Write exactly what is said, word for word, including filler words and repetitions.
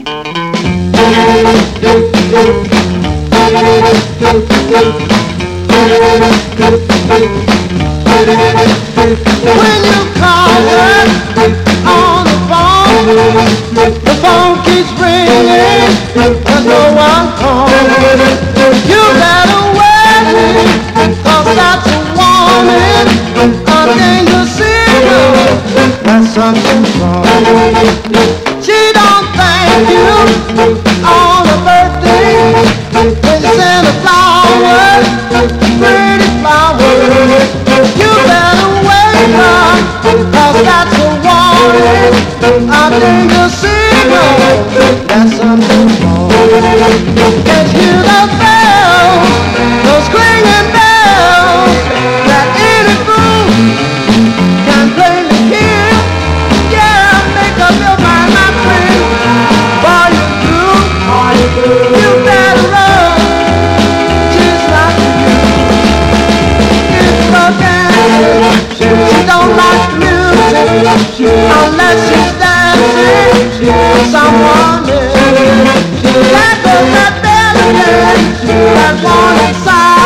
When you call her on the phone, the phone keeps ringing, there's no one home. You better wait, 'cause that's a warning, a danger signal that something's wrong. She don't thank you on her birthday when you send her flowers, pretty flowers. You better wake up, 'cause that's a warning, a danger signal that something's wrong. Can't hear the bells, those clanging bells that any fool can plainly hear. Yeah, make up your mind, my friend, while you're through, you better run, just like you. It's broken, she don't like music unless she's dancing with someone else.